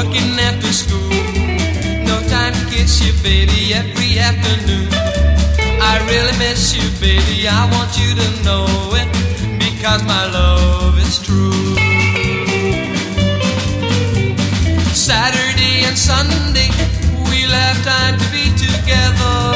working after school. No time to kiss you, baby, every afternoon. I really miss you, baby, I want you to know it, because my love is true. Saturday and Sunday, we'll have time to be together.